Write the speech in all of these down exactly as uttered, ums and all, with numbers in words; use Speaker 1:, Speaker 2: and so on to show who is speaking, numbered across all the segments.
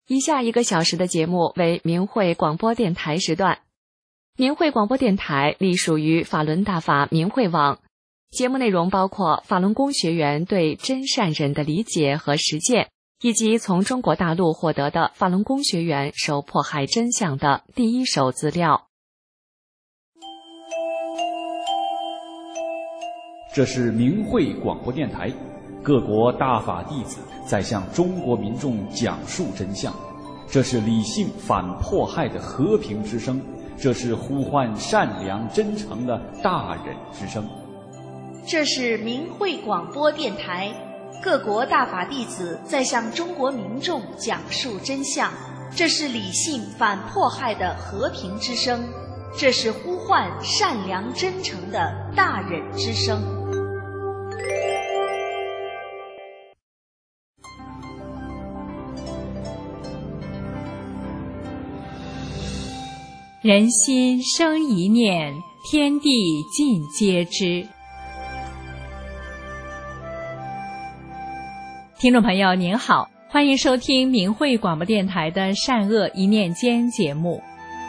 Speaker 1: 以下一个小时的节目为明慧广播电台时段。明慧广播电台隶属于法轮大法明慧网，节目内容包括法轮功学员对真善忍的理解和实践，以及从中国大陆获得的法轮功学员受迫害真相的第一手资料。
Speaker 2: 这是明慧广播电台，各国大法弟子在向中国民众讲述真相，这是理性反迫害的和平之声，这是呼唤善良真诚的大忍之声。
Speaker 3: 这是明慧广播电台，各国大法弟子在向中国民众讲述真相，这是理性反迫害的和平之声，这是呼唤善良真诚的大忍之声。
Speaker 4: 人心生一念，天地尽皆知。听众朋友您好，欢迎收听明慧广播电台的善恶一念间节目。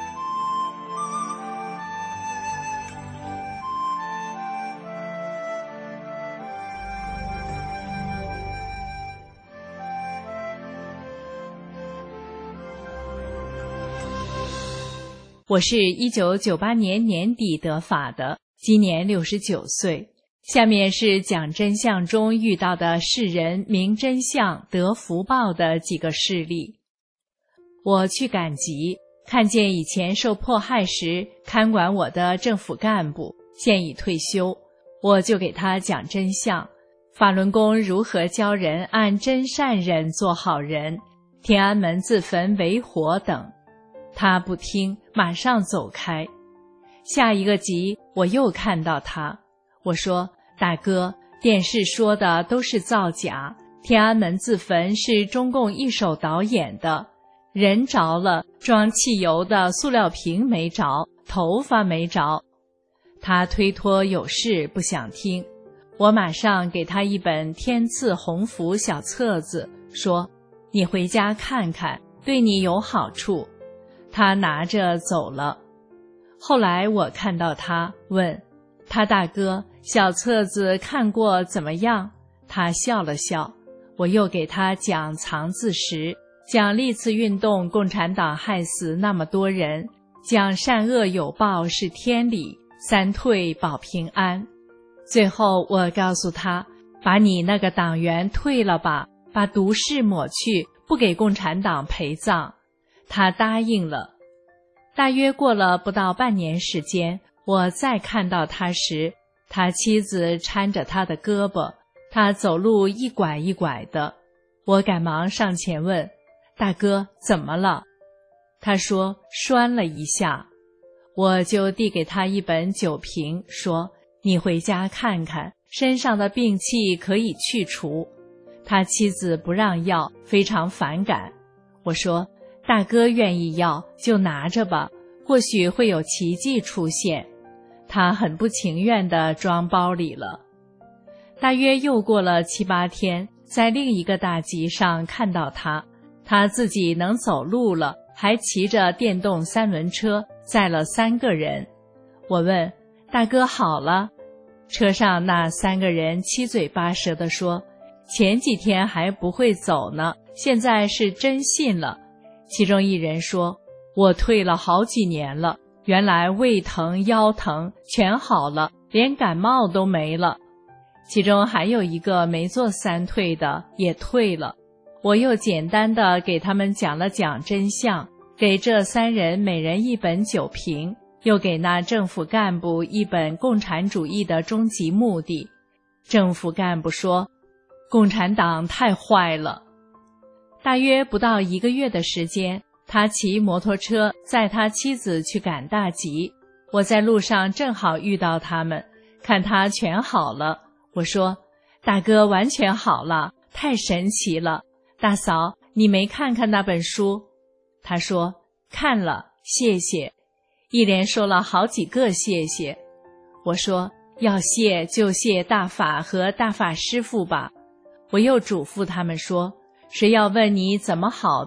Speaker 4: 我是一九九八年年底得法的，今年六十九岁。下面是讲真相中遇到的世人明真相得福报的几个事例。我去赶集，看见以前受迫害时看管我的政府干部，现已退休，我就给他讲真相，法轮功如何教人按真善忍做好人，天安门自焚为火等。他不听，马上走开。下一个集我又看到他，我说，大哥，电视说的都是造假，天安门自焚是中共一手导演的，人着了，装汽油的塑料瓶没着，头发没着。他推脱有事不想听，我马上给他一本天赐鸿福小册子，说，你回家看看，对你有好处。他拿着走了。后来我看到他，问他，大哥，小册子看过怎么样？他笑了笑。我又给他讲藏字石，讲历次运动共产党害死那么多人，讲善恶有报是天理，三退保平安。最后我告诉他，把你那个党员退了吧，把毒誓抹去，不给共产党陪葬。他答应了。大约过了不到半年时间，我再看到他时，他妻子搀着他的胳膊，他走路一拐一拐的。我赶忙上前问，大哥，怎么了？他说，拴了一下。我就递给他一本酒瓶，说，你回家看看，身上的病气可以去除。他妻子不让要，非常反感。我说，大哥愿意要就拿着吧，或许会有奇迹出现。他很不情愿地装包里了。大约又过了七八天，在另一个大集上看到他，他自己能走路了，还骑着电动三轮车载了三个人。我问，大哥好了？车上那三个人七嘴八舌地说，前几天还不会走呢，现在是真信了。其中一人说，我退了好几年了，原来胃疼腰疼全好了，连感冒都没了。其中还有一个没做三退的也退了。我又简单的给他们讲了讲真相，给这三人每人一本酒瓶，又给那政府干部一本共产主义的终极目的。政府干部说，共产党太坏了。大约不到一个月的时间，他骑摩托车载他妻子去赶大集，我在路上正好遇到他们，看他全好了。我说，大哥完全好了，太神奇了。大嫂，你没看看那本书？他说，看了，谢谢。一连说了好几个谢谢。我说，要谢就谢大法和大法师父吧。我又嘱咐他们说，谁要问你怎么好的，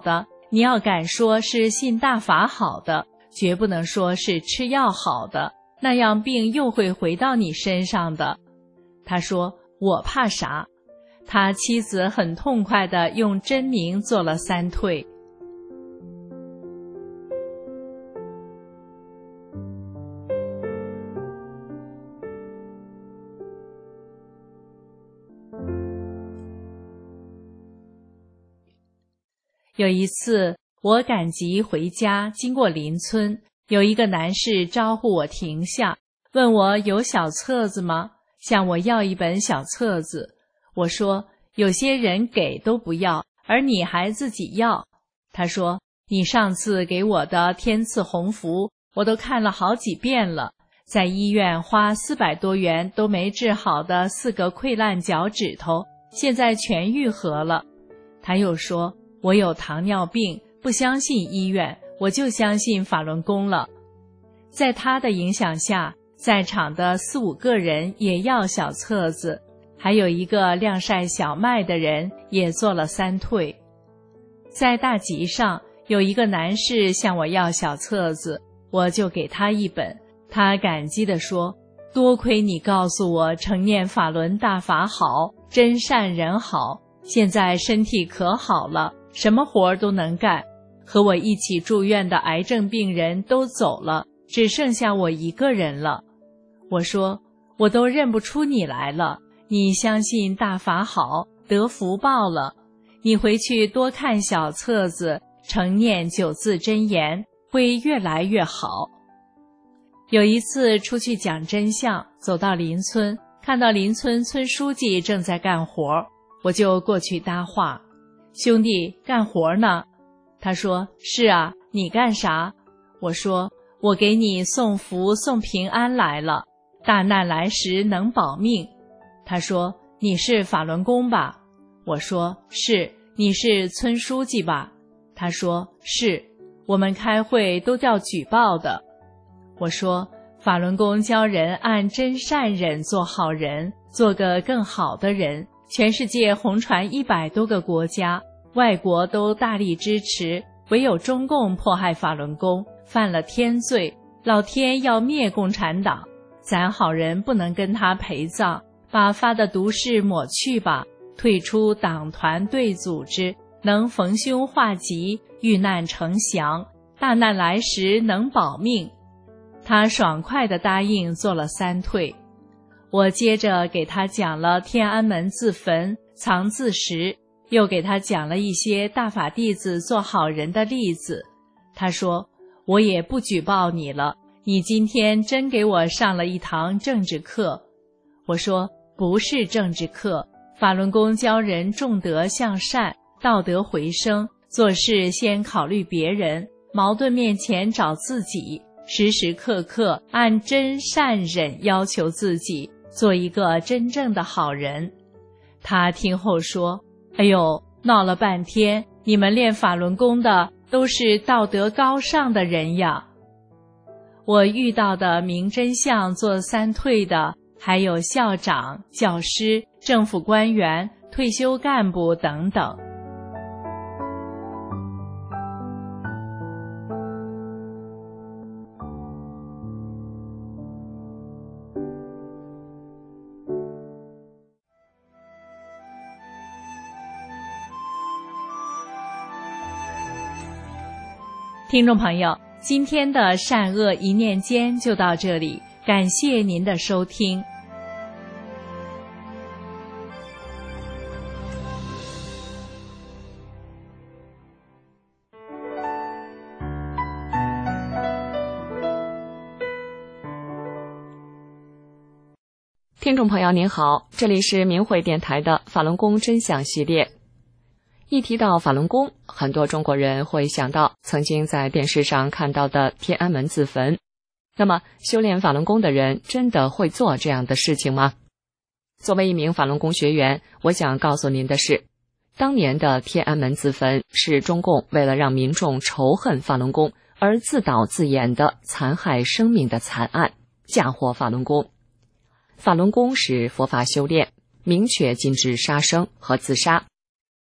Speaker 4: 你要敢说是信大法好的，绝不能说是吃药好的，那样病又会回到你身上的。他说，我怕啥？他妻子很痛快地用真名做了三退。有一次我赶集回家，经过邻村，有一个男士招呼我停下，问我有小册子吗？向我要一本小册子。我说，有些人给都不要，而你还自己要。他说，你上次给我的天赐鸿福我都看了好几遍了，在医院花四百多元都没治好的四个溃烂脚趾头，现在全愈合了。他又说，我有糖尿病，不相信医院，我就相信法轮功了。在他的影响下，在场的四五个人也要小册子，还有一个晾晒小麦的人也做了三退。在大集上，有一个男士向我要小册子，我就给他一本。他感激地说，多亏你告诉我承念法轮大法好，真善人好，现在身体可好了，什么活都能干。和我一起住院的癌症病人都走了，只剩下我一个人了。我说，我都认不出你来了，你相信大法好，得福报了。你回去多看小册子，承念九字真言，会越来越好。有一次出去讲真相，走到邻村，看到邻村村书记正在干活，我就过去搭话，兄弟，干活呢？他说，是啊，你干啥？我说，我给你送福送平安来了，大难来时能保命。他说，你是法轮功吧？我说，是。你是村书记吧？他说，是。我们开会都叫举报的。我说，法轮功教人按真善忍做好人，做个更好的人，全世界红传一百多个国家，外国都大力支持，唯有中共迫害法轮功，犯了天罪，老天要灭共产党，咱好人不能跟他陪葬，把发的毒誓抹去吧，退出党团队组织，能逢凶化吉，遇难成祥，大难来时能保命。他爽快地答应做了三退。我接着给他讲了天安门自焚、藏字石，又给他讲了一些大法弟子做好人的例子。他说，我也不举报你了，你今天真给我上了一堂政治课。我说，不是政治课，法轮功教人重德向善，道德回升，做事先考虑别人，矛盾面前找自己，时时刻刻按真善忍要求自己，做一个真正的好人。他听后说，哎呦，闹了半天，你们练法轮功的都是道德高尚的人呀。我遇到的明真相做三退的，还有校长、教师、政府官员、退休干部等等。听众朋友，今天的善恶一念间就到这里，感谢您的收听。
Speaker 1: 听众朋友您好，这里是明慧电台的法轮功真相系列。一提到法轮功，很多中国人会想到曾经在电视上看到的天安门自焚。那么，修炼法轮功的人真的会做这样的事情吗？作为一名法轮功学员，我想告诉您的是，当年的天安门自焚是中共为了让民众仇恨法轮功而自导自演的残害生命的惨案，嫁祸法轮功。法轮功是佛法修炼，明确禁止杀生和自杀。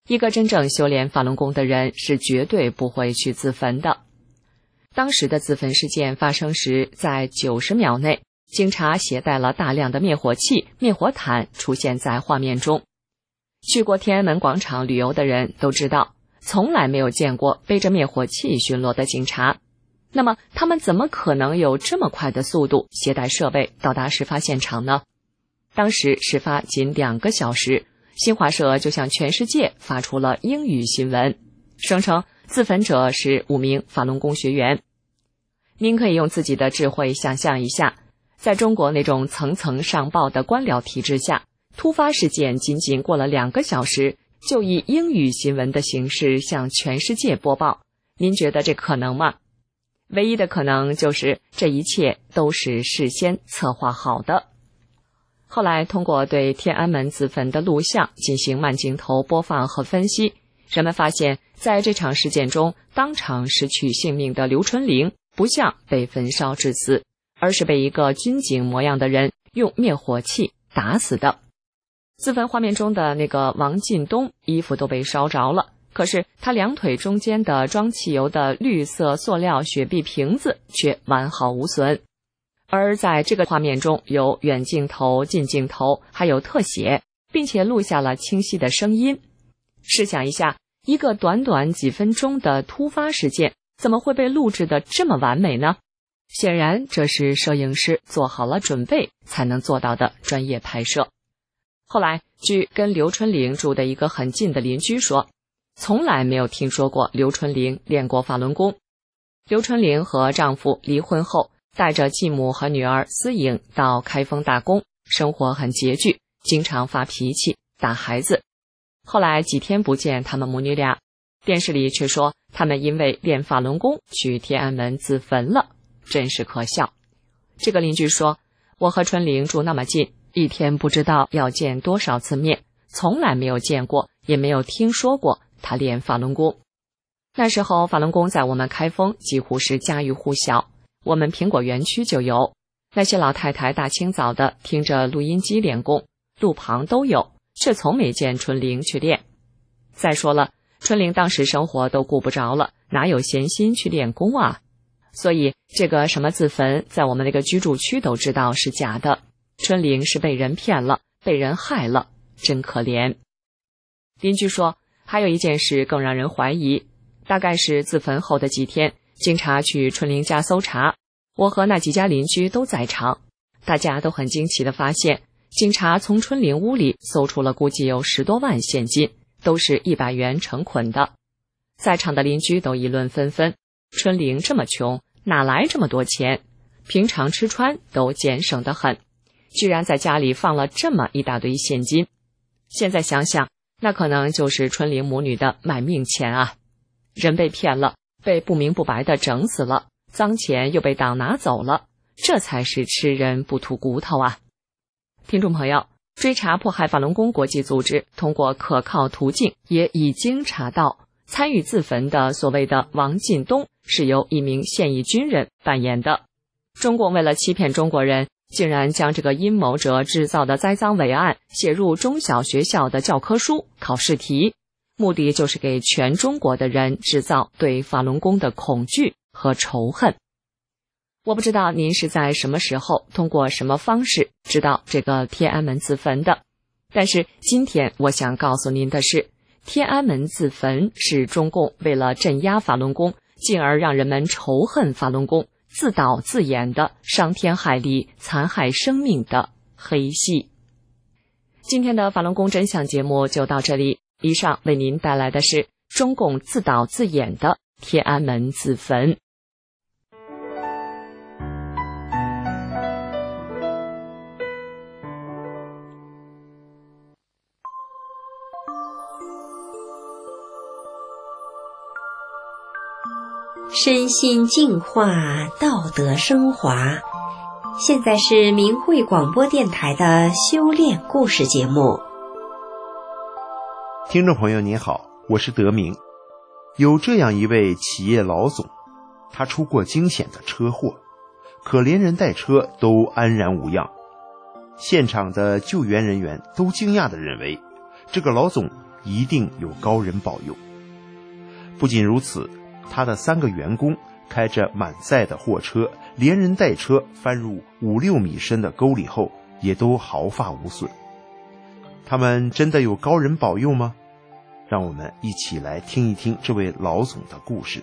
Speaker 1: 一个真正修炼法轮功的人是绝对不会去自焚的。当时的自焚事件发生时，在九十秒内，警察携带了大量的灭火器、灭火毯出现在画面中。去过天安门广场旅游的人都知道，从来没有见过背着灭火器巡逻的警察。那么他们怎么可能有这么快的速度携带设备到达事发现场呢？当时事发仅两个小时，新华社就向全世界发出了英语新闻，声称自焚者是五名法轮功学员。您可以用自己的智慧想象一下，在中国那种层层上报的官僚体制下，突发事件仅仅过了两个小时，就以英语新闻的形式向全世界播报，您觉得这可能吗？唯一的可能就是这一切都是事先策划好的。后来通过对天安门自焚的录像进行慢镜头播放和分析，人们发现在这场事件中当场失去性命的刘春玲不像被焚烧致死，而是被一个军警模样的人用灭火器打死的。自焚画面中的那个王进东衣服都被烧着了，可是他两腿中间的装汽油的绿色塑料雪碧瓶子却完好无损。而在这个画面中有远镜头、近镜头，还有特写，并且录下了清晰的声音。试想一下，一个短短几分钟的突发事件，怎么会被录制得这么完美呢？显然这是摄影师做好了准备才能做到的专业拍摄。后来据跟刘春玲住的一个很近的邻居说，从来没有听说过刘春玲练过法轮功。刘春玲和丈夫离婚后，带着继母和女儿思颖到开封打工，生活很拮据，经常发脾气打孩子。后来几天不见他们母女俩，电视里却说他们因为练法轮功去天安门自焚了，真是可笑。这个邻居说，我和春玲住那么近，一天不知道要见多少次面，从来没有见过，也没有听说过他练法轮功。那时候法轮功在我们开封几乎是家喻户晓，我们苹果园区就有，那些老太太大清早的听着录音机练功，路旁都有，却从没见春玲去练。再说了，春玲当时生活都顾不着了，哪有闲心去练功啊？所以这个什么自焚，在我们那个居住区都知道是假的。春玲是被人骗了，被人害了，真可怜。邻居说，还有一件事更让人怀疑，大概是自焚后的几天，警察去春玲家搜查，我和那几家邻居都在场，大家都很惊奇地发现，警察从春玲屋里搜出了估计有十多万现金，都是一百元成捆的。在场的邻居都议论纷纷，春玲这么穷，哪来这么多钱？平常吃穿都俭省得很，居然在家里放了这么一大堆现金。现在想想，那可能就是春玲母女的卖命钱啊！人被骗了，被不明不白的整死了，脏钱又被党拿走了，这才是吃人不吐骨头啊！听众朋友，追查迫害法轮功国际组织通过可靠途径也已经查到，参与自焚的所谓的王进东是由一名现役军人扮演的。中共为了欺骗中国人，竟然将这个阴谋者制造的栽赃伪案写入中小学校的教科书、考试题，目的就是给全中国的人制造对法轮功的恐惧和仇恨。我不知道您是在什么时候通过什么方式知道这个天安门自焚的，但是今天我想告诉您的是，天安门自焚是中共为了镇压法轮功，进而让人们仇恨法轮功，自导自演的伤天害理、残害生命的黑戏。今天的法轮功真相节目就到这里，以上为您带来的是中共自导自演的天安门自焚。
Speaker 5: 身心净化，道德升华。现在是明慧广播电台的修炼故事节目。
Speaker 6: 听众朋友您好，我是德明。有这样一位企业老总，他出过惊险的车祸，可连人带车都安然无恙。现场的救援人员都惊讶地认为，这个老总一定有高人保佑。不仅如此，他的三个员工开着满载的货车，连人带车翻入五六米深的沟里后，也都毫发无损。他们真的有高人保佑吗？让我们一起来听一听这位老总的故事。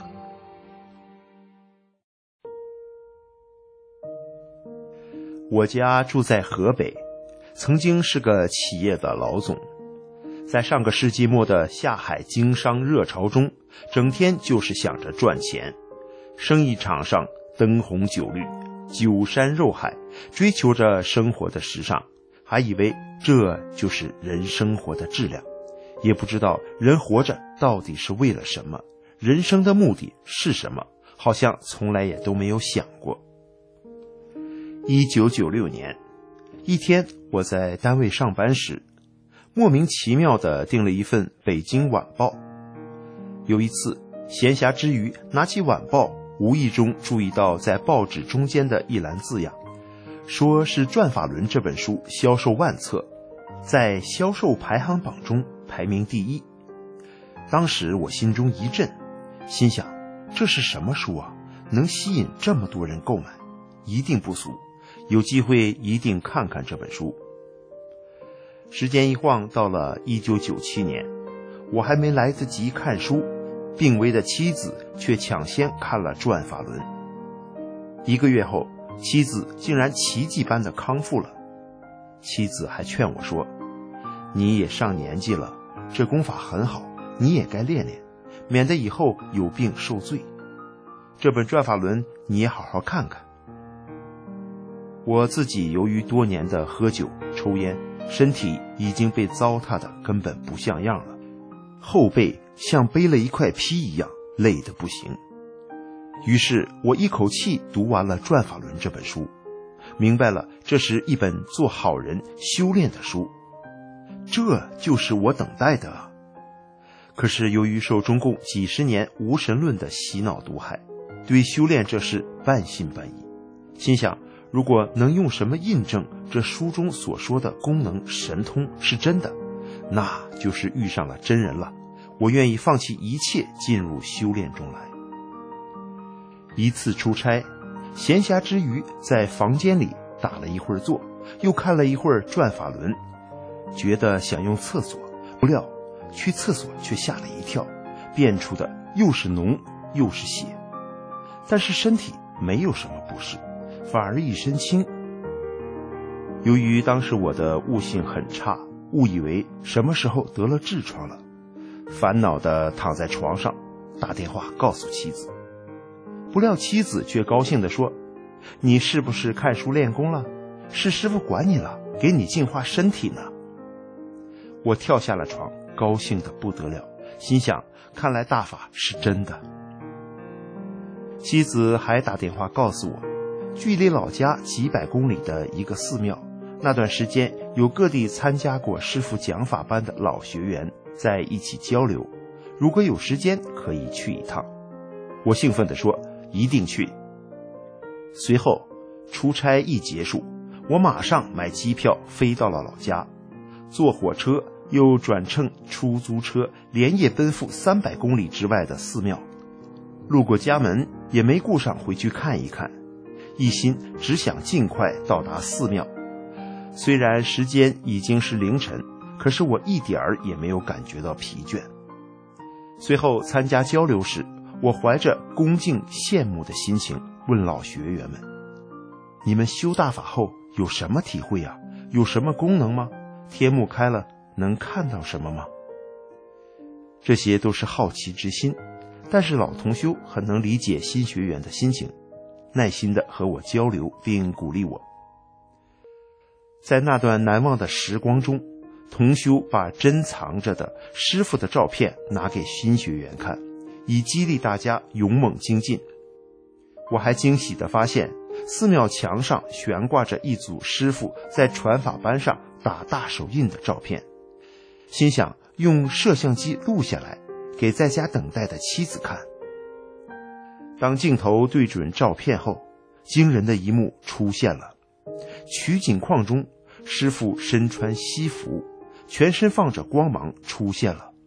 Speaker 6: 我家住在河北，曾经是个企业的老总，在上个世纪末的下海经商热潮中，整天就是想着赚钱，生意场上灯红酒绿，酒山肉海，追求着生活的时尚，还以为这就是人生活的质量，也不知道人活着到底是为了什么，人生的目的是什么，好像从来也都没有想过。一九九六年，一天我在单位上班时，莫名其妙地订了一份《北京晚报》。有一次闲暇之余拿起晚报，无意中注意到在报纸中间的一栏字样，说是《转法轮》这本书销售万册，在销售排行榜中排名第一。当时我心中一震，心想这是什么书啊，能吸引这么多人购买，一定不俗，有机会一定看看这本书。时间一晃到了一九九七年，我还没来得及看书，病危的妻子却抢先看了《转法轮》。一个月后，妻子竟然奇迹般的康复了。妻子还劝我说，你也上年纪了，这功法很好，你也该练练，免得以后有病受罪。这本《转法轮》你也好好看看。我自己由于多年的喝酒抽烟，身体已经被糟蹋的根本不像样了，后背像背了一块坯一样，累得不行。于是我一口气读完了《转法轮》这本书，明白了这是一本做好人修炼的书，这就是我等待的啊。可是由于受中共几十年无神论的洗脑毒害，对修炼这事半信半疑，心想如果能用什么印证这书中所说的功能神通是真的，那就是遇上了真人了，我愿意放弃一切进入修炼中来。一次出差，闲暇之余在房间里打了一会儿坐，又看了一会儿《转法轮》，觉得想用厕所，不料去厕所却吓了一跳，变出的又是脓又是血，但是身体没有什么不适，反而一身轻。由于当时我的悟性很差，误以为什么时候得了痔疮了，烦恼地躺在床上，打电话告诉妻子。不料妻子却高兴地说，你是不是看书练功了？是师傅管你了，给你净化身体呢。我跳下了床，高兴得不得了，心想看来大法是真的。妻子还打电话告诉我，距离老家几百公里的一个寺庙，那段时间有各地参加过师父讲法班的老学员在一起交流，如果有时间可以去一趟。我兴奋地说一定去。随后出差一结束，我马上买机票飞到了老家，坐火车又转乘出租车，连夜奔赴三百公里之外的寺庙。路过家门也没顾上回去看一看，一心只想尽快到达寺庙。虽然时间已经是凌晨，可是我一点儿也没有感觉到疲倦。随后参加交流时，我怀着恭敬羡慕的心情问老学员们，你们修大法后有什么体会啊？有什么功能吗？天目开了能看到什么吗？这些都是好奇之心，但是老同修很能理解新学员的心情，耐心地和我交流并鼓励我。在那段难忘的时光中，同修把珍藏着的师父的照片拿给新学员看，以激励大家勇猛精进。我还惊喜地发现，寺庙墙上悬挂着一组师父在传法班上打大手印的照片，心想用摄像机录下来，给在家等待的妻子看。当镜头对准照片后，惊人的一幕出现了。取景框中，师父身穿西服，全身放着光芒出现了，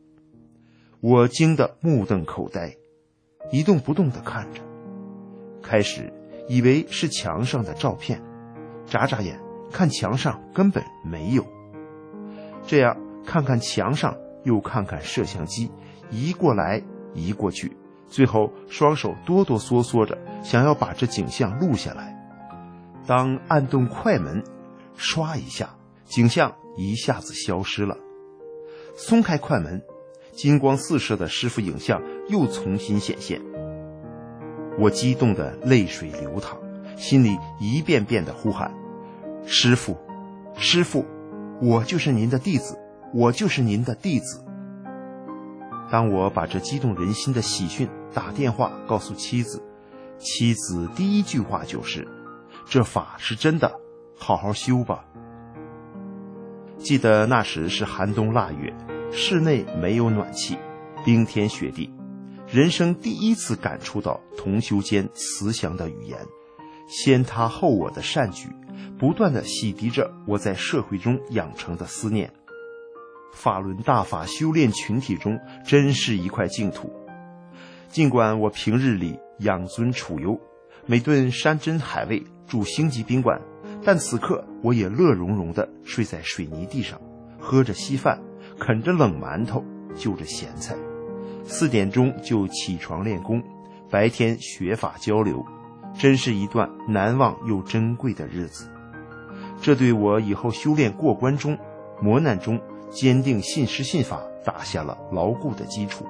Speaker 6: 我惊得目瞪口呆，一动不动地看着。开始以为是墙上的照片，眨眨眼看墙上根本没有。这样看看墙上又看看摄像机，移过来移过去，最后双手哆哆嗦嗦着想要把这景象录下来。当按动快门，唰一下，景象一下子消失了。松开快门，金光四射的师傅影像又重新显现。我激动的泪水流淌，心里一遍遍的呼喊：师傅，师傅，我就是您的弟子，我就是您的弟子。当我把这激动人心的喜讯打电话告诉妻子，妻子第一句话就是：这法是真的，好好修吧。记得那时是寒冬腊月，室内没有暖气，冰天雪地，人生第一次感触到同修间慈祥的语言，先他后我的善举，不断地洗涤着我在社会中养成的思念。法轮大法修炼群体中真是一块净土。尽管我平日里养尊处优，每顿山珍海味，住星级宾馆，但此刻我也乐融融地睡在水泥地上，喝着稀饭，啃着冷馒头，就着咸菜。四点钟就起床练功，白天学法交流，真是一段难忘又珍贵的日子。这对我以后修炼过关中、磨难中坚定信师信法打下了牢固的基础。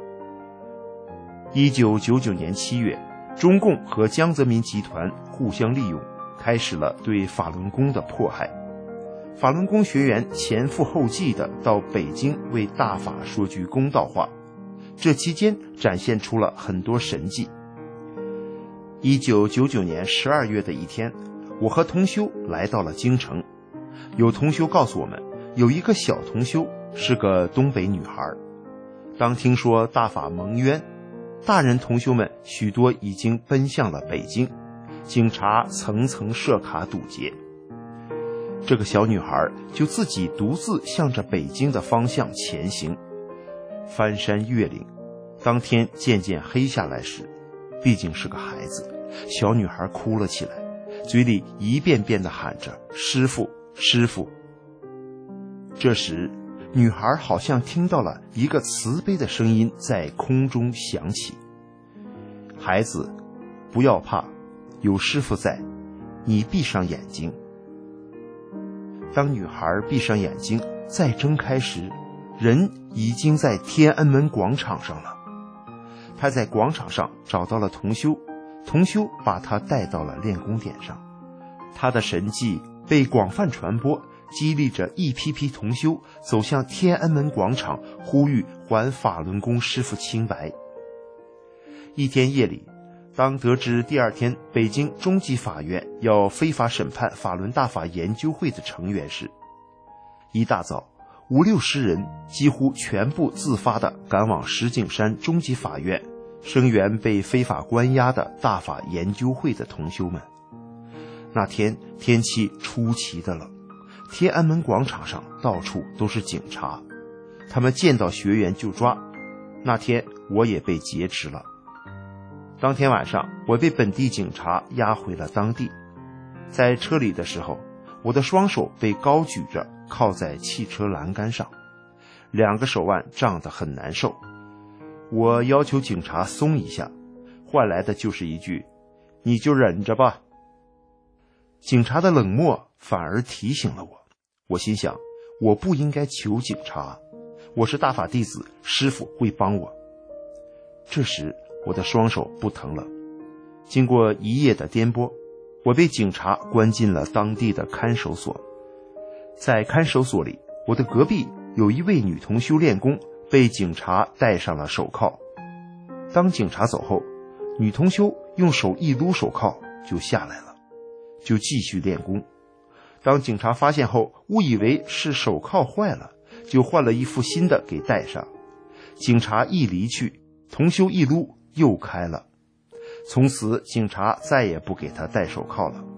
Speaker 6: 一九九九年七月，中共和江泽民集团互相利用，开始了对法轮功的迫害。法轮功学员前赴后继地到北京为大法说句公道话，这期间展现出了很多神迹。一九九九年十二月的一天，我和同修来到了京城。有同修告诉我们，有一个小同修是个东北女孩。当听说大法蒙冤，大人同修们许多已经奔向了北京，警察层层设卡堵截。这个小女孩就自己独自向着北京的方向前行，翻山越岭。当天渐渐黑下来时，毕竟是个孩子，小女孩哭了起来，嘴里一遍遍地喊着师父，师父。这时女孩好像听到了一个慈悲的声音在空中响起：孩子，不要怕，有师父在，你闭上眼睛。当女孩闭上眼睛再睁开时，人已经在天安门广场上了。她在广场上找到了同修，同修把她带到了练功点上。她的神迹被广泛传播，激励着一批批同修走向天安门广场，呼吁还法轮功师父清白。一天夜里，当得知第二天北京中级法院要非法审判法轮大法研究会的成员时，一大早五六十人几乎全部自发地赶往石景山中级法院声援被非法关押的大法研究会的同修们。那天天气出奇的冷，天安门广场上到处都是警察，他们见到学员就抓。那天我也被劫持了。当天晚上，我被本地警察押回了当地。在车里的时候，我的双手被高举着靠在汽车栏杆上，两个手腕胀得很难受。我要求警察松一下，换来的就是一句：你就忍着吧。警察的冷漠反而提醒了我，我心想，我不应该求警察，我是大法弟子，师父会帮我。这时我的双手不疼了。经过一夜的颠簸，我被警察关进了当地的看守所。在看守所里，我的隔壁有一位女同修练功，被警察戴上了手铐。当警察走后，女同修用手一撸手铐就下来了，就继续练功。当警察发现后，误以为是手铐坏了，就换了一副新的给戴上。警察一离去，同修一撸又开了。从此警察再也不给他戴手铐了。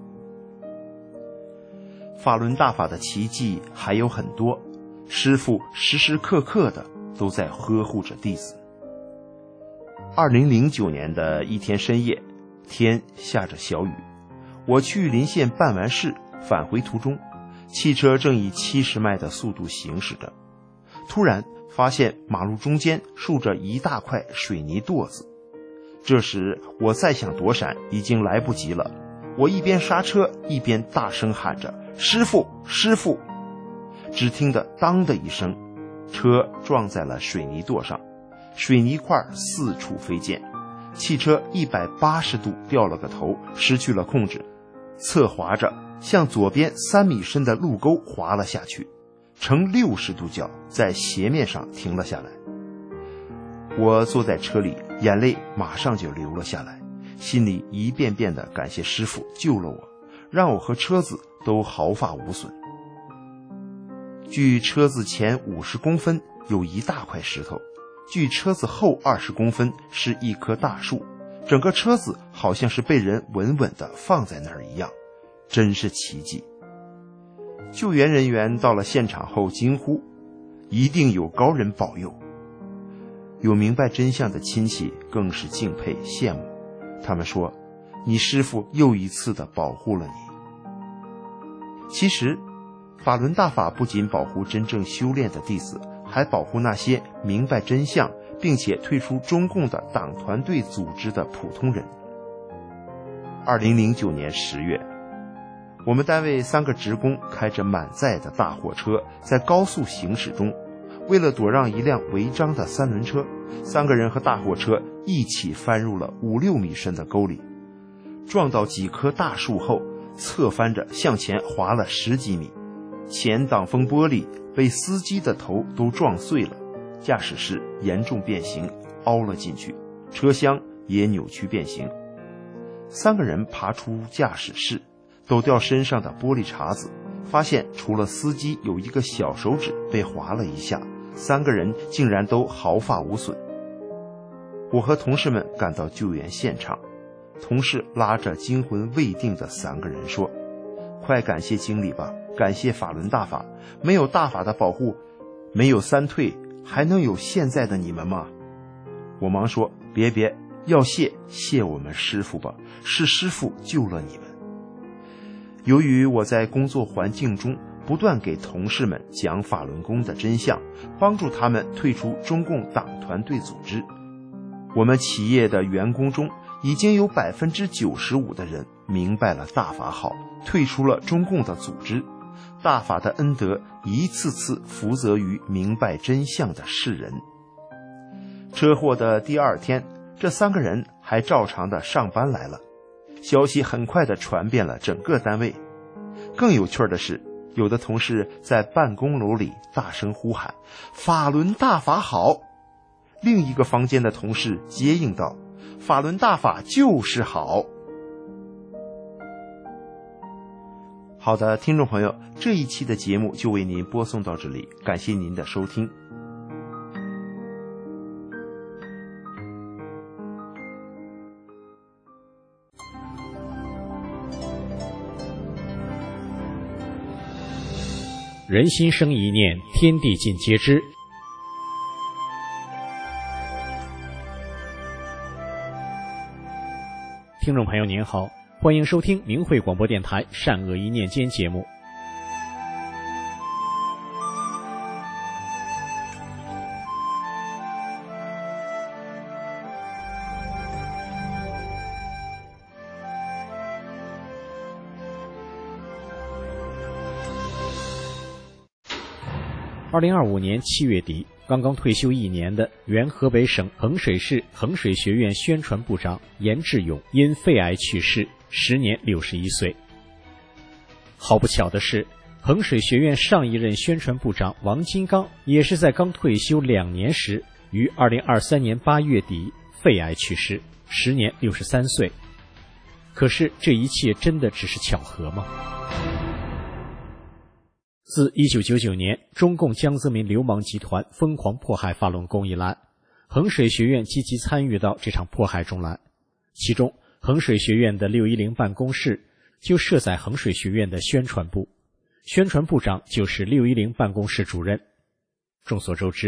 Speaker 6: 法轮大法的奇迹还有很多，师父时时刻刻的都在呵护着弟子。二零零九年的一天深夜，天下着小雨，我去临县办完事返回途中，汽车正以七十迈的速度行驶着，突然发现马路中间竖着一大块水泥垛子。这时我再想躲闪已经来不及了，我一边刹车一边大声喊着：师父，师父！只听得当的一声，车撞在了水泥垛上，水泥块四处飞溅，汽车一百八十度掉了个头，失去了控制，侧滑着向左边三米深的路沟滑了下去，呈六十度角在斜面上停了下来。我坐在车里，眼泪马上就流了下来，心里一遍遍地感谢师父救了我，让我和车子都毫发无损。距车子前五十公分有一大块石头，距车子后二十公分是一棵大树，整个车子好像是被人稳稳地放在那儿一样，真是奇迹。救援人员到了现场后惊呼：一定有高人保佑。有明白真相的亲戚更是敬佩羡慕，他们说：你师父又一次地保护了你。其实法轮大法不仅保护真正修炼的弟子，还保护那些明白真相并且退出中共的党团队组织的普通人。二零零九年十月，我们单位三个职工开着满载的大货车在高速行驶中，为了躲让一辆违章的三轮车，三个人和大货车一起翻入了五六米深的沟里，撞到几棵大树后侧翻着向前滑了十几米，前挡风玻璃被司机的头都撞碎了，驾驶室严重变形凹了进去，车厢也扭曲变形。三个人爬出驾驶室，抖掉身上的玻璃碴子，发现除了司机有一个小手指被划了一下，三个人竟然都毫发无损。我和同事们赶到救援现场，同事拉着惊魂未定的三个人说：快感谢经理吧，感谢法轮大法，没有大法的保护，没有三退，还能有现在的你们吗？我忙说：别别，要谢谢我们师父吧，是师父救了你们。由于我在工作环境中不断给同事们讲法轮功的真相，帮助他们退出中共党团队组织，我们企业的员工中已经有百分之九十五的人明白了大法好，退出了中共的组织。大法的恩德一次次福泽于明白真相的世人。车祸的第二天，这三个人还照常的上班来了，消息很快的传遍了整个单位。更有趣的是，有的同事在办公楼里大声呼喊：法轮大法好！另一个房间的同事接应道：法轮大法就是好。好的，听众朋友，这一期的节目就为您播送到这里，感谢您的收听。
Speaker 7: 人心生一念，天地尽皆知。听众朋友您好，欢迎收听明慧广播电台善恶一念间节目。二零二五年七月底，刚刚退休一年的原河北省衡水市衡水学院宣传部长严志勇因肺癌去世，时年六十一岁。好不巧的是，衡水学院上一任宣传部长王金刚也是在刚退休两年时，于二零二三年八月底肺癌去世，时年六十三岁。可是这一切真的只是巧合吗？自一九九九年中共江泽民流氓集团疯狂迫害法轮功以来，衡水学院积极参与到这场迫害中来。其中衡水学院的六一零办公室就设在衡水学院的宣传部，宣传部长就是六一零办公室主任。众所周知，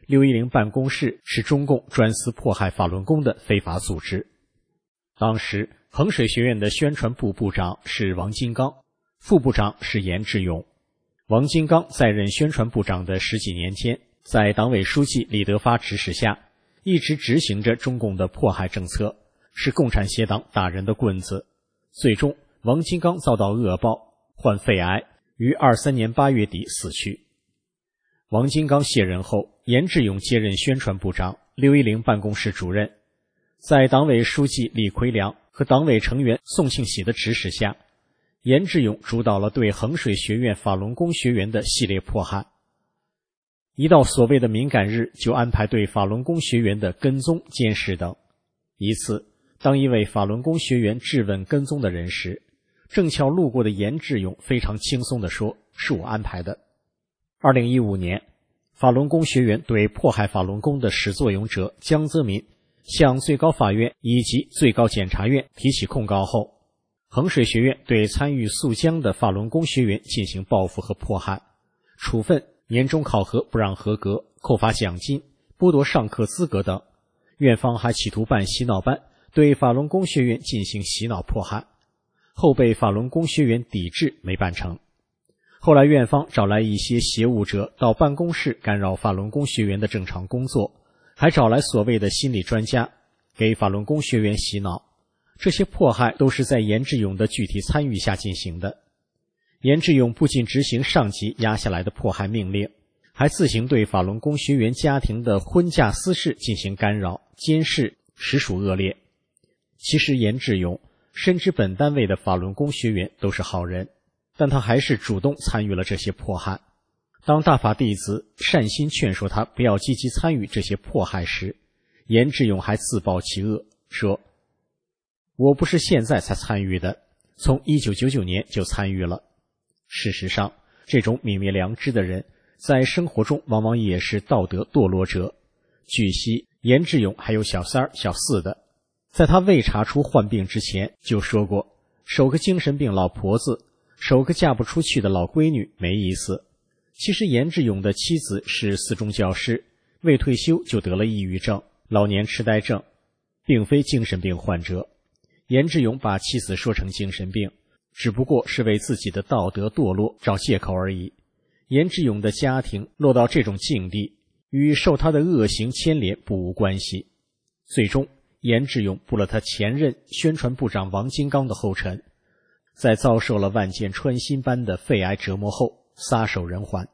Speaker 7: 六一零办公室是中共专司迫害法轮功的非法组织。当时衡水学院的宣传部部长是王金刚，副部长是严志勇。王金刚在任宣传部长的十几年间，在党委书记李德发指使下，一直执行着中共的迫害政策，是共产协党打人的棍子。最终王金刚遭到恶报，患肺癌，于二三年八月底死去。王金刚卸任后，严志勇接任宣传部长、六一零办公室主任。在党委书记李奎良和党委成员宋庆喜的指使下，严志勇主导了对衡水学院法轮功学员的系列迫害。一到所谓的敏感日，就安排对法轮功学员的跟踪、监视等。一次，当一位法轮功学员质问跟踪的人时，正巧路过的严志勇非常轻松地说：“是我安排的。”二零一五年，法轮功学员对迫害法轮功的始作俑者江泽民向最高法院以及最高检察院提起控告后，衡水学院对参与诉江的法轮功学员进行报复和迫害，处分年终考核不让合格，扣发奖金，剥夺上课资格等。院方还企图办洗脑班，对法轮功学员进行洗脑迫害，后被法轮功学员抵制，没办成。后来院方找来一些邪物者到办公室干扰法轮功学员的正常工作，还找来所谓的心理专家给法轮功学员洗脑。这些迫害都是在严志勇的具体参与下进行的。严志勇不仅执行上级压下来的迫害命令，还自行对法轮功学员家庭的婚嫁私事进行干扰、监视，实属恶劣。其实严志勇深知本单位的法轮功学员都是好人，但他还是主动参与了这些迫害。当大法弟子善心劝说他不要积极参与这些迫害时，严志勇还自暴其恶，说：“我不是现在才参与的，从一九九九年就参与了。”事实上，这种泯灭良知的人，在生活中往往也是道德堕落者。据悉，严志勇还有小三儿、小四的，在他未查出患病之前就说过，守个精神病老婆子，守个嫁不出去的老闺女没意思。其实严志勇的妻子是四中教师，未退休就得了抑郁症、老年痴呆症，并非精神病患者。严志勇把妻子说成精神病，只不过是为自己的道德堕落找借口而已。严志勇的家庭落到这种境地，与受他的恶行牵连不无关系。最终，严志勇步了他前任宣传部长王金刚的后尘，在遭受了万箭穿心般的肺癌折磨后撒手人寰。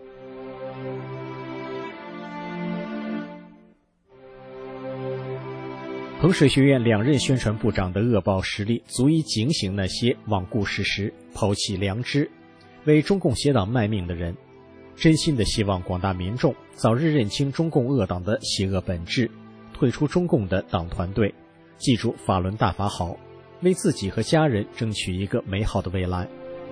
Speaker 7: 衡水学院两任宣传部长的恶报实力足以警醒那些罔顾事实、抛弃良知、为中共邪党卖命的人。真心的希望广大民众早日认清中共恶党的邪恶本质，退出中共的党团队，记住法轮大法好，为自己和家人争取一个美好的未来。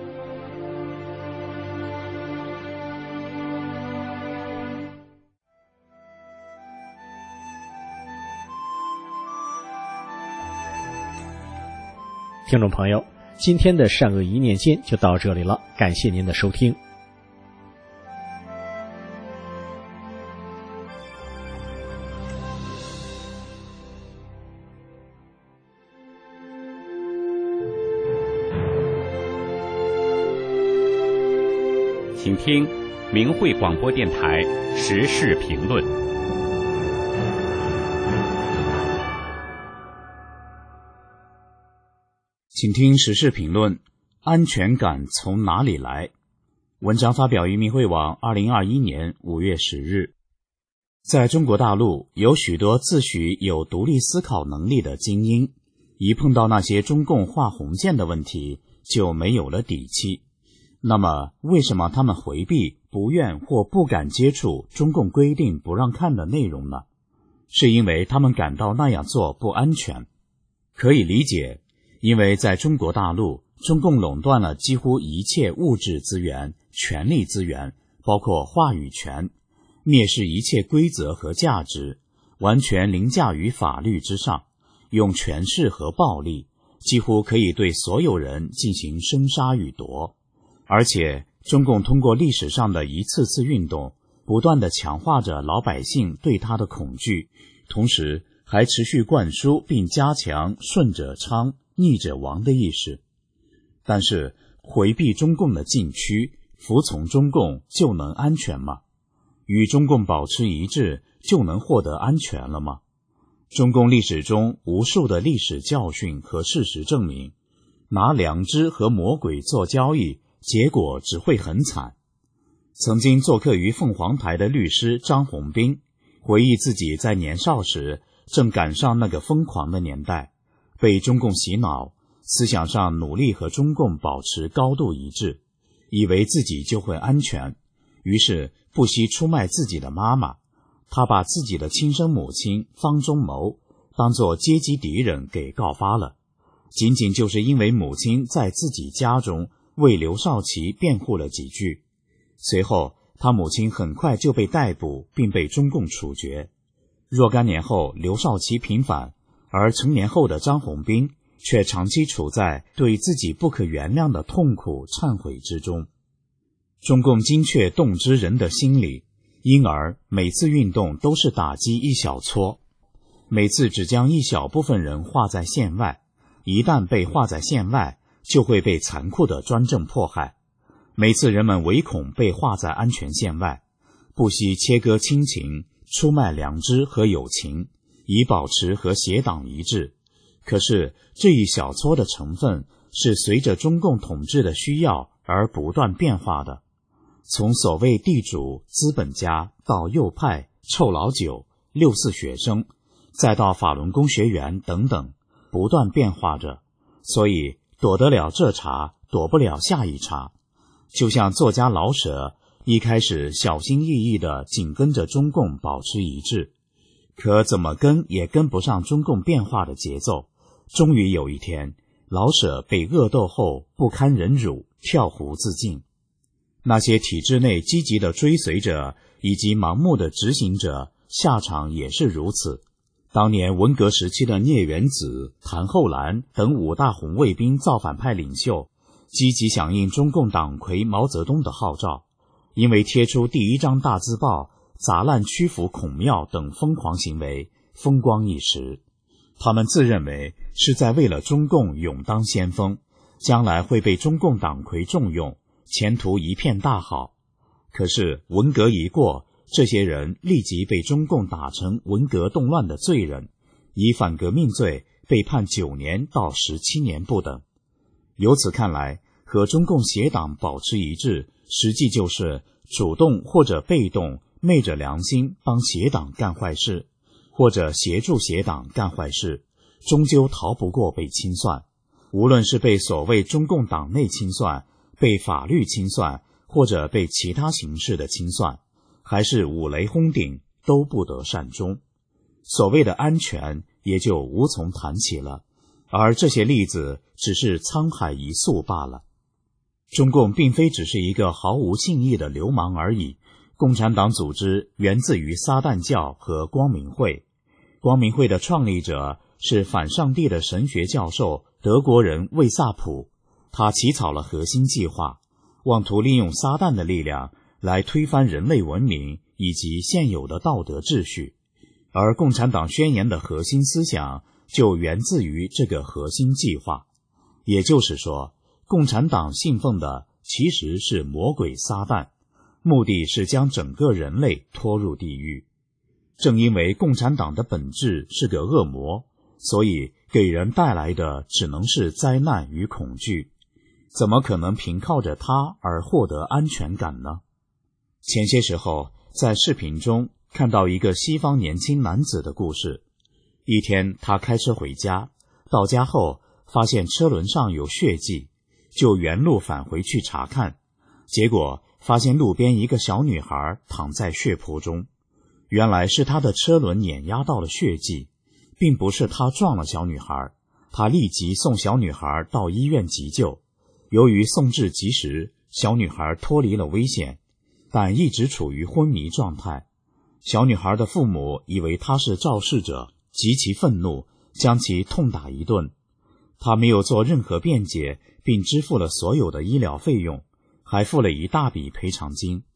Speaker 7: 听众朋友，今天的善恶一念间就到这里了，感谢您的收听。
Speaker 8: 请听明慧广播电台时事评论。
Speaker 9: 请听时事评论：安全感从哪里来？文章发表于明慧网二零二一年五月十日。在中国大陆，有许多自诩有独立思考能力的精英，一碰到那些中共画红线的问题，就没有了底气。那么，为什么他们回避、不愿或不敢接触中共规定不让看的内容呢？是因为他们感到那样做不安全。可以理解，因为在中国大陆，中共垄断了几乎一切物质资源、权力资源，包括话语权，蔑视一切规则和价值，完全凌驾于法律之上，用权势和暴力，几乎可以对所有人进行生杀予夺。而且，中共通过历史上的一次次运动，不不断地强化着老百姓对他的恐惧，同时还持续灌输并加强顺者昌，逆者亡的意识。但是回避中共的禁区，服从中共就能安全吗？与中共保持一致就能获得安全了吗？中共历史中无数的历史教训和事实证明，拿良知和魔鬼做交易，结果只会很惨。曾经做客于凤凰台的律师张宏斌回忆自己在年少时正赶上那个疯狂的年代，被中共洗脑，思想上努力和中共保持高度一致，以为自己就会安全，于是不惜出卖自己的妈妈。他把自己的亲生母亲方中谋当作阶级敌人给告发了，仅仅就是因为母亲在自己家中为刘少奇辩护了几句。随后他母亲很快就被逮捕并被中共处决。若干年后刘少奇平反，而成年后的张宏斌却长期处在对自己不可原谅的痛苦忏悔之中。中共精确洞知人的心理，因而每次运动都是打击一小撮，每次只将一小部分人划在线外，一旦被划在线外，就会被残酷的专政迫害。每次人们唯恐被划在安全线外，不惜切割亲情，出卖良知和友情，以保持和邪党一致。可是这一小撮的成分是随着中共统治的需要而不断变化的，从所谓地主、资本家到右派、臭老九、六四学生，再到法轮功学员等等，不断变化着。所以躲得了这茬，躲不了下一茬。就像作家老舍一开始小心翼翼地紧跟着中共保持一致，可怎么跟也跟不上中共变化的节奏。终于有一天，老舍被恶斗后不堪忍辱，跳湖自尽。那些体制内积极的追随者以及盲目的执行者，下场也是如此。当年文革时期的聂元子、谭厚兰等五大红卫兵造反派领袖，积极响应中共党魁毛泽东的号召，因为贴出第一张大字报、砸烂曲阜孔庙等疯狂行为，风光一时。他们自认为是在为了中共勇当先锋，将来会被中共党魁重用，前途一片大好。可是文革一过，这些人立即被中共打成文革动乱的罪人，以反革命罪被判九年到十七年不等。由此看来，和中共邪党保持一致，实际就是主动或者被动昧着良心帮邪党干坏事，或者协助邪党干坏事，终究逃不过被清算。无论是被所谓中共党内清算，被法律清算，或者被其他形式的清算，还是五雷轰顶，都不得善终。所谓的安全也就无从谈起了，而这些例子只是沧海一粟罢了。中共并非只是一个毫无信义的流氓而已，共产党组织源自于撒旦教和光明会。光明会的创立者是反上帝的神学教授德国人魏萨普，他起草了核心计划，妄图利用撒旦的力量来推翻人类文明以及现有的道德秩序。而共产党宣言的核心思想就源自于这个核心计划。也就是说，共产党信奉的其实是魔鬼撒旦，目的是将整个人类拖入地狱。正因为共产党的本质是个恶魔，所以给人带来的只能是灾难与恐惧，怎么可能凭靠着它而获得安全感呢？前些时候在视频中看到一个西方年轻男子的故事。一天他开车回家，到家后发现车轮上有血迹，就原路返回去查看，结果发现路边一个小女孩躺在血泊中。原来是他的车轮碾压到了血迹，并不是他撞了小女孩。他立即送小女孩到医院急救，由于送至及时，小女孩脱离了危险，但一直处于昏迷状态。小女孩的父母以为他是肇事者，极其愤怒，将其痛打一顿。他没有做任何辩解，并支付了所有的医疗费用，还付了一大笔赔偿金。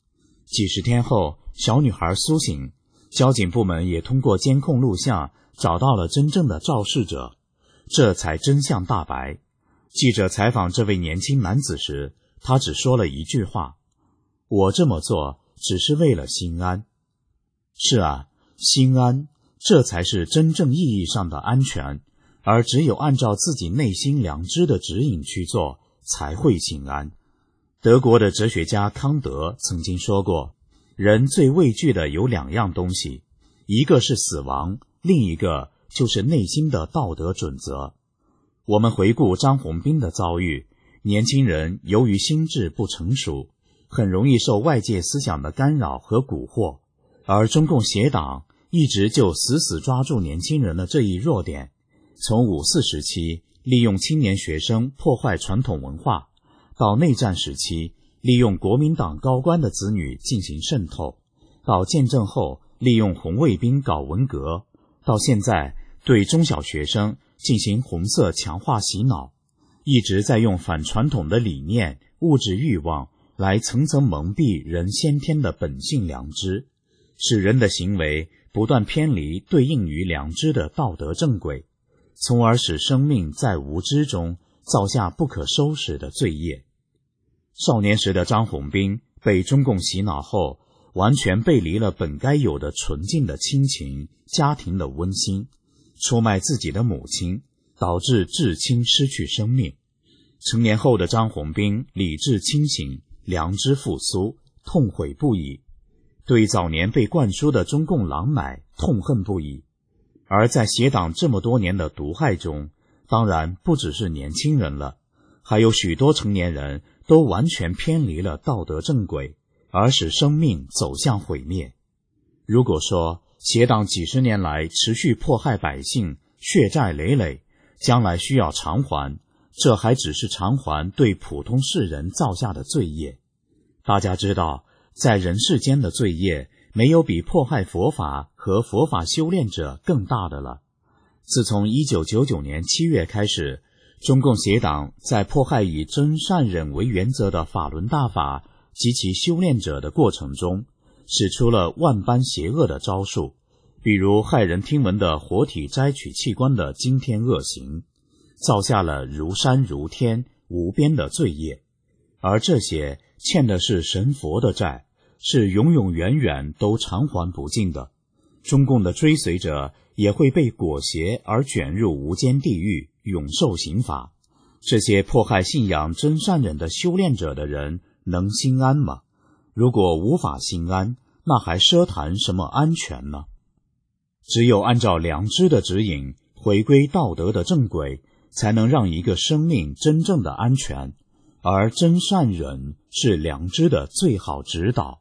Speaker 9: 几十天后，小女孩苏醒，交警部门也通过监控录像找到了真正的肇事者，这才真相大白。记者采访这位年轻男子时，他只说了一句话：我这么做只是为了心安。是啊，心安，这才是真正意义上的安全，而只有按照自己内心良知的指引去做，才会心安。德国的哲学家康德曾经说过，人最畏惧的有两样东西，一个是死亡，另一个就是内心的道德准则。我们回顾张宏斌的遭遇，年轻人由于心智不成熟，很容易受外界思想的干扰和蛊惑，而中共协党一直就死死抓住年轻人的这一弱点，从五四时期利用青年学生破坏传统文化，到内战时期利用国民党高官的子女进行渗透，到建政后利用红卫兵搞文革，到现在对中小学生进行红色强化洗脑，一直在用反传统的理念、物质欲望来层层蒙蔽人先天的本性良知，使人的行为不断偏离对应于良知的道德正轨，从而使生命在无知中造下不可收拾的罪业。少年时的张宏斌被中共洗脑后，完全背离了本该有的纯净的亲情、家庭的温馨，出卖自己的母亲，导致至亲失去生命。成年后的张宏斌理智清醒，良知复苏，痛悔不已，对早年被灌输的中共狼奶痛恨不已。而在协党这么多年的毒害中，当然不只是年轻人了，还有许多成年人都完全偏离了道德正轨，而使生命走向毁灭。如果说协党几十年来持续迫害百姓，血债累累，将来需要偿还，这还只是偿还对普通世人造下的罪业。大家知道，在人世间的罪业，没有比迫害佛法和佛法修炼者更大的了。自从一九九九年七月开始，中共协党在迫害以真善忍为原则的法轮大法及其修炼者的过程中，使出了万般邪恶的招数，比如骇人听闻的活体摘取器官的惊天恶行，造下了如山如天无边的罪业，而这些欠的是神佛的债，是永永远远都偿还不尽的。中共的追随者也会被裹挟而卷入无间地狱，永受刑罚。这些迫害信仰真善忍的修炼者的人能心安吗？如果无法心安，那还奢谈什么安全呢？只有按照良知的指引，回归道德的正轨，才能让一个生命真正的安全，而真善忍是良知的最好指导。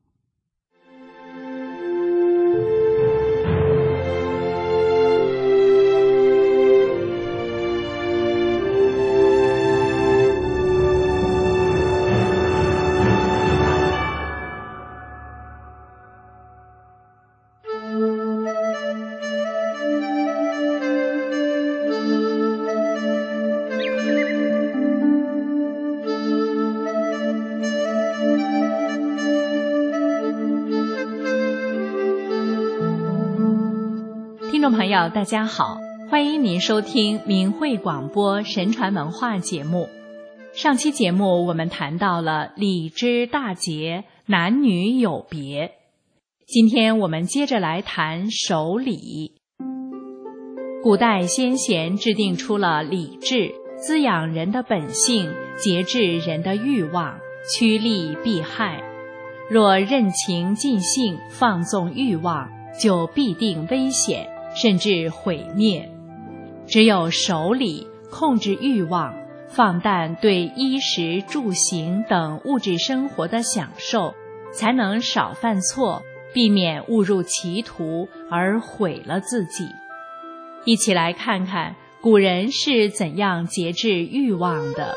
Speaker 4: 听众朋友大家好，欢迎您收听明慧广播神传文化节目。上期节目我们谈到了礼之大节，男女有别。今天我们接着来谈守礼。古代先贤制定出了礼制，滋养人的本性，节制人的欲望，趋利避害。若任情尽性，放纵欲望，就必定危险，甚至毁灭。只有守礼，控制欲望，放淡对衣食住行等物质生活的享受，才能少犯错，避免误入歧途而毁了自己。一起来看看古人是怎样节制欲望的。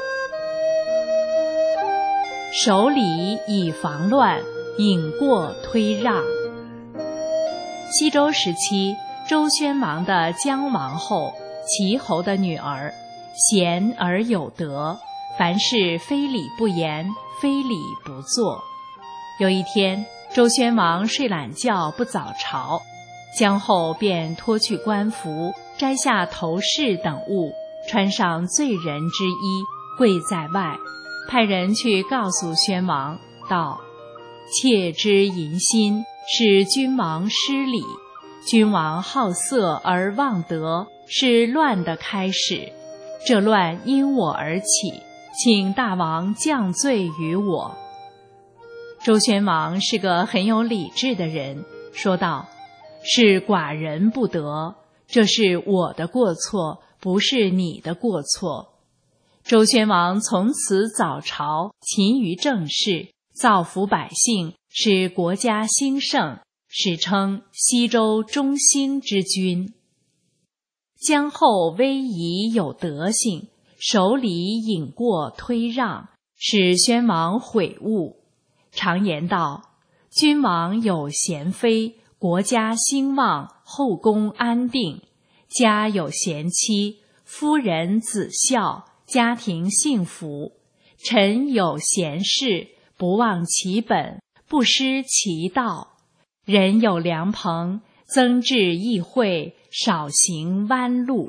Speaker 4: 守礼以防乱，引过推让。西周时期，周宣王的姜王后，齐侯的女儿，贤而有德，凡事非礼不言，非礼不做。 有一天，周宣王睡懒觉不早朝，姜后便脱去官服，摘下头饰等物，穿上罪人之衣，跪在外，派人去告诉宣王道：妾之淫心，使君王失礼，君王好色而忘德，是乱的开始，这乱因我而起，请大王降罪于我。周宣王是个很有理智的人，说道：是寡人不得，这是我的过错，不是你的过错。周宣王从此早朝，勤于政事，造福百姓，使国家兴盛，史称西周中兴之君。姜后威仪有德行，守礼隐过推让，使宣王悔悟。常言道：君王有贤妃，国家兴旺，后宫安定；家有贤妻，夫人子孝，家庭幸福；臣有贤士，不忘其本，不失其道；人有良朋，增治议会，少行弯路。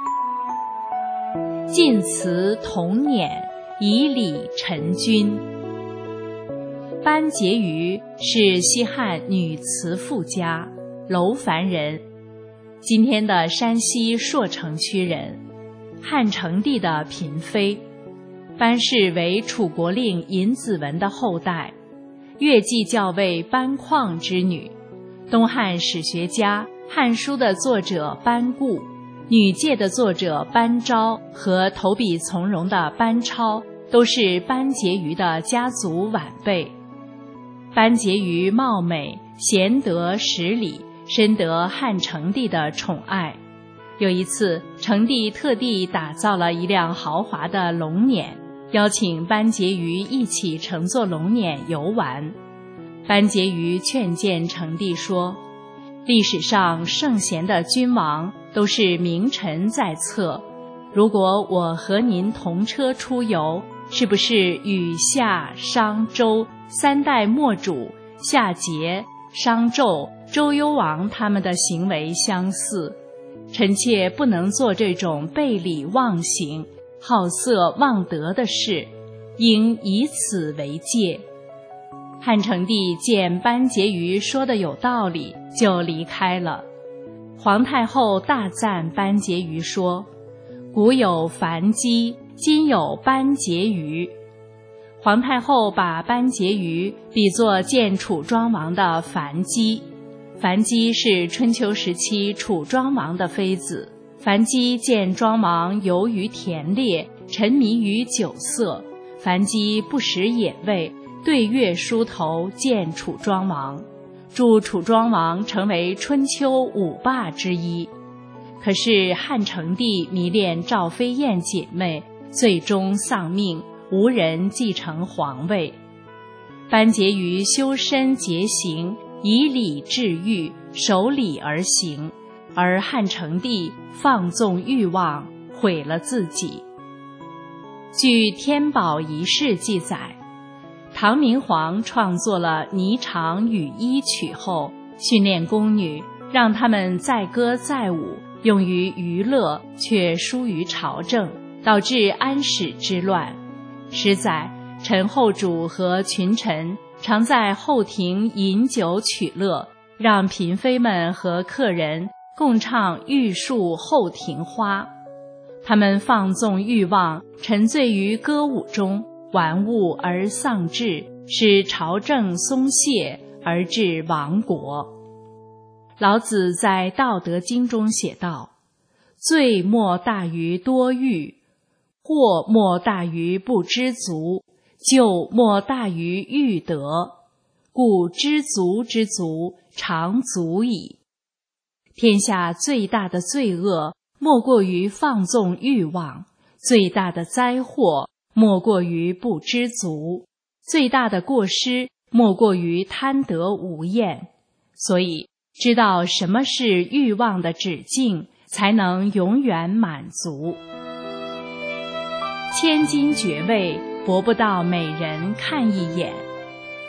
Speaker 4: 晋祠同辇，以礼臣君。班婕妤是西汉女词赋家，楼烦人，今天的山西朔城区人，汉成帝的嫔妃。班氏为楚国令尹子文的后代，乐记校尉班旷之女。东汉史学家、汉书的作者班固、女诫的作者班昭和投笔从戎的班超都是班婕妤的家族晚辈。班婕妤貌美，贤德识礼，深得汉成帝的宠爱。有一次，成帝特地打造了一辆豪华的龙辇，邀请班婕妤一起乘坐龙辇游玩。班婕妤劝谏成帝说：历史上圣贤的君王都是名臣在侧，如果我和您同车出游，是不是与夏、商、周三代末主夏桀、商纣、周幽王他们的行为相似？臣妾不能做这种背礼忘行、好色忘德的事，应以此为戒。汉成帝见班婕妤说的有道理，就离开了。皇太后大赞班婕妤说：古有樊姬，今有班婕妤。皇太后把班婕妤比作见楚庄王的樊姬。樊姬是春秋时期楚庄王的妃子。樊姬见庄王游于田猎，沉迷于酒色，樊姬不食野味，对月梳头见楚庄王，助楚庄王成为春秋五霸之一。可是汉成帝迷恋赵飞燕姐妹，最终丧命，无人继承皇位。班婕妤修身节行，以礼治欲，守礼而行，而汉成帝放纵欲望，毁了自己。据《天宝遗事》记载，唐明皇创作了《霓裳羽衣曲》后，训练宫女，让她们载歌载舞，用于娱乐，却疏于朝政，导致安史之乱。十载，陈后主和群臣常在后庭饮酒取乐，让嫔妃们和客人共唱玉树后庭花。他们放纵欲望，沉醉于歌舞中，玩物而丧志，使朝政松懈，而致亡国。老子在《道德经》中写道：罪莫大于多欲，祸莫大于不知足，咎莫大于欲得，故知足之足，常足矣。天下最大的罪恶，莫过于放纵欲望；最大的灾祸，莫过于不知足；最大的过失，莫过于贪得无厌。所以，知道什么是欲望的止境，才能永远满足。千金爵位，博不到美人看一眼。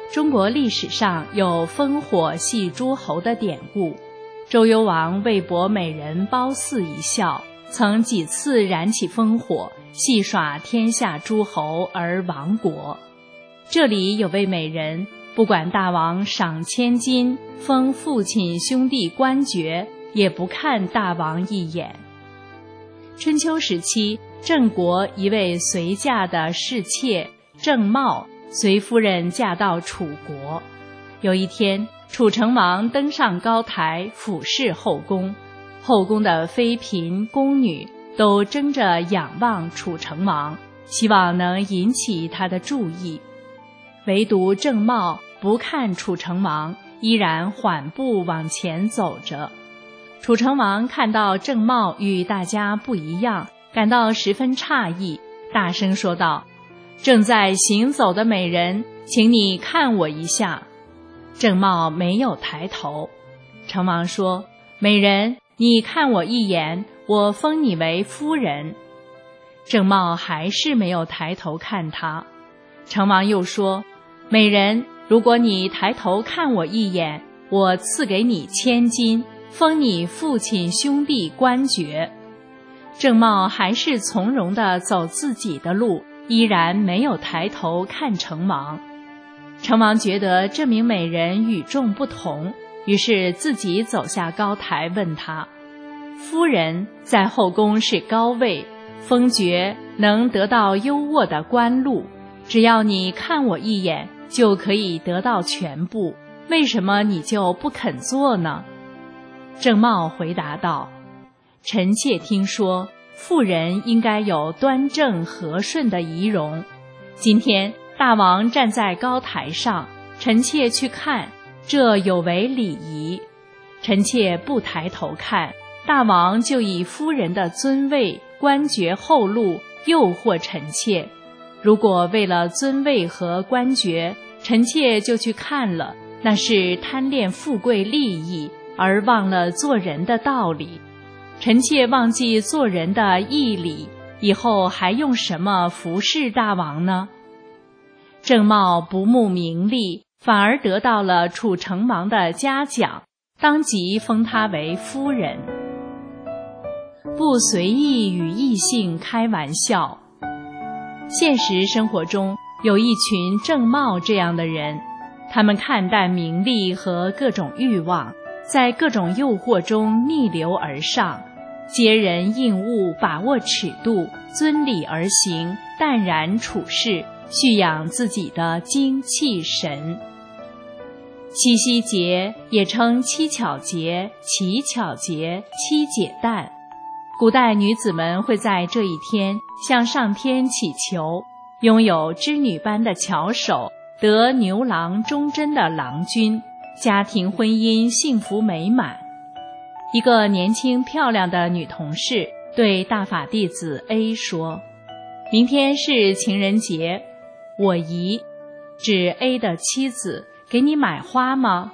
Speaker 4: 中国历史上有烽火戏诸侯的典故，周幽王为博美人褒姒一笑，曾几次燃起烽火，戏耍天下诸侯而亡国。这里有位美人，不管大王赏千金，封父亲兄弟官爵，也不看大王一眼。春秋时期，郑国一位随嫁的侍妾郑茂随夫人嫁到楚国。有一天，楚成王登上高台俯视后宫，后宫的妃嫔宫女都争着仰望楚成王，希望能引起他的注意。唯独郑茂不看楚成王，依然缓步往前走着。楚成王看到郑茂与大家不一样，感到十分诧异，大声说道：“正在行走的美人，请你看我一下。”郑茂没有抬头。成王说：“美人，你看我一眼，我封你为夫人。”郑茂还是没有抬头看他。成王又说：“美人，如果你抬头看我一眼，我赐给你千金，封你父亲兄弟官爵。”郑茂还是从容地走自己的路，依然没有抬头看成王。成王觉得这名美人与众不同，于是自己走下高台问他：“夫人在后宫是高位，封爵能得到优渥的官禄，只要你看我一眼就可以得到全部，为什么你就不肯做呢？”郑茂回答道：“臣妾听说妇人应该有端正和顺的仪容，今天大王站在高台上，臣妾去看，这有违礼仪。臣妾不抬头看，大王就以夫人的尊位、官爵厚禄诱惑臣妾。如果为了尊位和官爵，臣妾就去看了，那是贪恋富贵利益，而忘了做人的道理。臣妾忘记做人的义理，以后还用什么服侍大王呢？”郑茂不慕名利，反而得到了楚成王的嘉奖，当即封她为夫人。不随意与异性开玩笑。现实生活中有一群郑茂这样的人，他们看淡名利和各种欲望，在各种诱惑中逆流而上，接人应物，把握尺度，遵理而行，淡然处事，蓄养自己的精气神。七夕节也称七巧节、乞巧节、七解诞。古代女子们会在这一天向上天祈求，拥有织女般的巧手，得牛郎忠贞的郎君，家庭婚姻幸福美满。一个年轻漂亮的女同事对大法弟子 A 说：“明天是情人节，我姨，指 A 的妻子，给你买花吗？”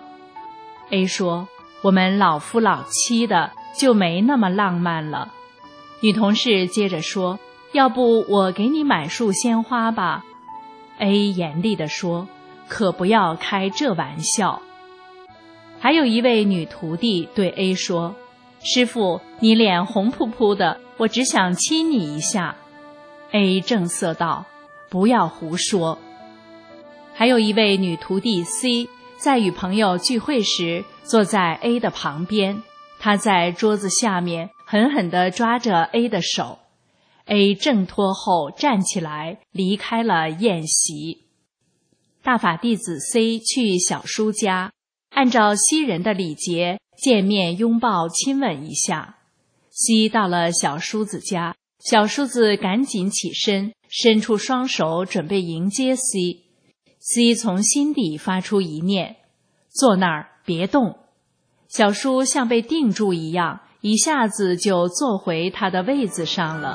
Speaker 4: A 说：“我们老夫老妻的，就没那么浪漫了。”女同事接着说：“要不我给你买束鲜花吧。” A 严厉地说：“可不要开这玩笑。”还有一位女徒弟对 A 说：“师傅，你脸红扑扑的，我只想亲你一下。” A 正色道：“不要胡说。”还有一位女徒弟 C 在与朋友聚会时，坐在 A 的旁边，她在桌子下面狠狠地抓着 A 的手。A 挣脱后站起来，离开了宴席。大法弟子 C 去小叔家，按照西人的礼节，见面拥抱亲吻一下。C 到了小叔子家，小叔子赶紧起身，伸出双手准备迎接 C。 C 从心底发出一念：坐那儿，别动。小叔像被定住一样，一下子就坐回他的位子上了。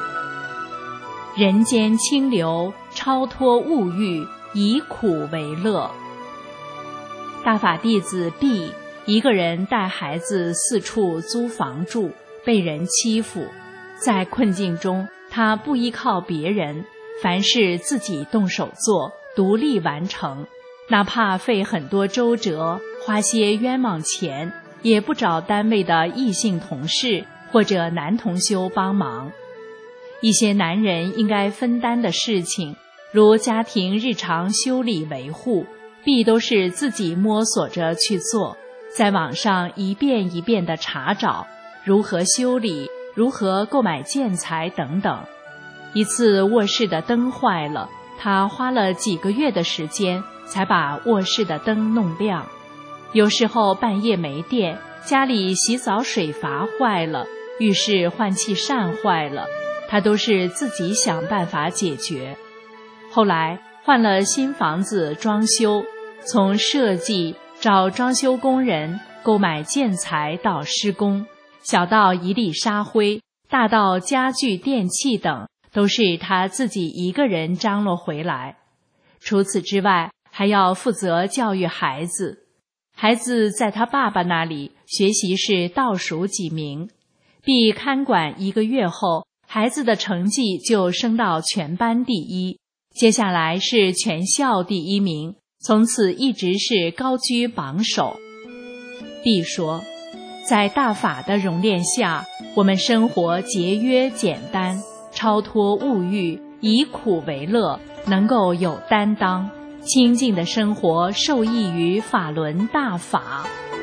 Speaker 4: 人间清流，超脱物欲，以苦为乐。大法弟子 B 一个人带孩子四处租房住，被人欺负，在困境中，他不依靠别人，凡事自己动手做，独立完成， 哪怕费很多周折，花些冤枉钱，也不找单位的异性同事或者男同修帮忙。一些男人应该分担的事情，如家庭日常修理维护，必都是自己摸索着去做，在网上一遍一遍地查找如何修理，如何购买建材等等。一次卧室的灯坏了，他花了几个月的时间才把卧室的灯弄亮。有时候半夜没电，家里洗澡水阀坏了，浴室换气扇坏了，他都是自己想办法解决。后来换了新房子装修，从设计、找装修工人、购买建材到施工，小到一粒沙灰，大到家具电器等，都是他自己一个人张罗回来。除此之外，还要负责教育孩子。孩子在他爸爸那里学习是倒数几名，必看管一个月后，孩子的成绩就升到全班第一，接下来是全校第一名，从此一直是高居榜首。必说，在大法的熔炼下，我们生活节约简单，超脱物欲，以苦为乐，能够有担当，清净的生活受益于法轮大法。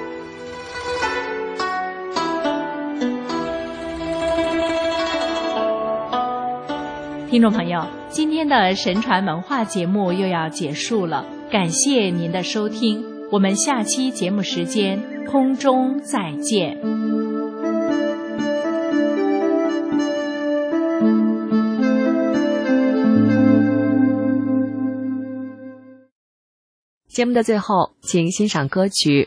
Speaker 4: 听众朋友，今天的神传文化节目又要结束了，感谢您的收听，我们下期节目时间空中再见。
Speaker 1: 节目的最后，请欣赏歌曲。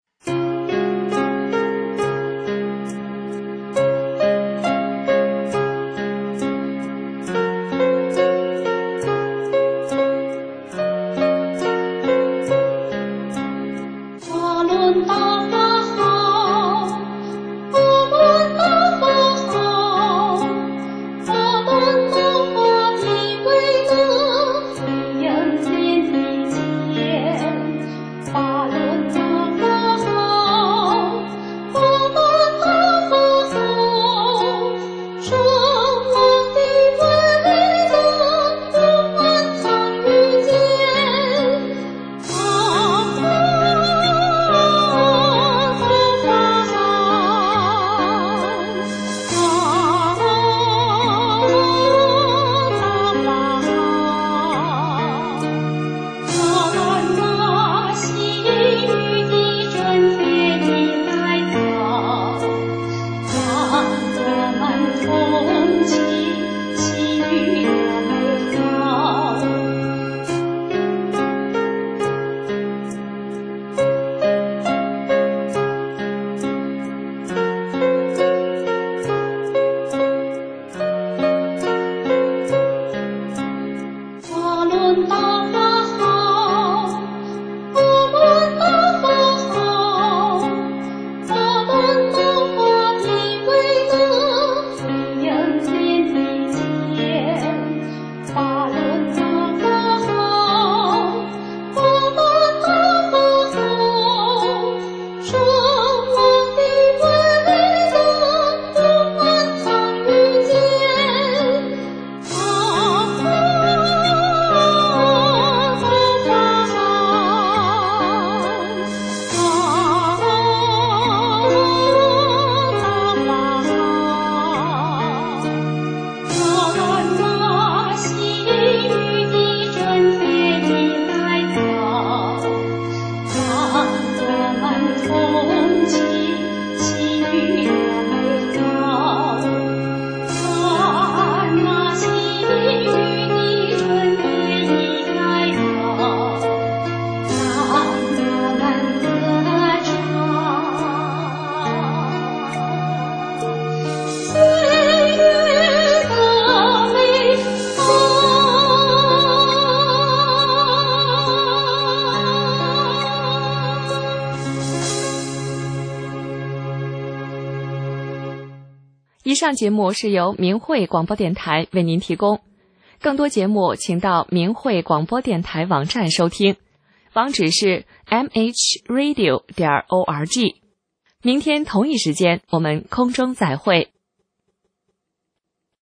Speaker 1: 以上节目是由明慧广播电台为您提供，更多节目请到明慧广播电台网站收听。 网址是 m h radio 点 org。明天同一时间，我们空中再会。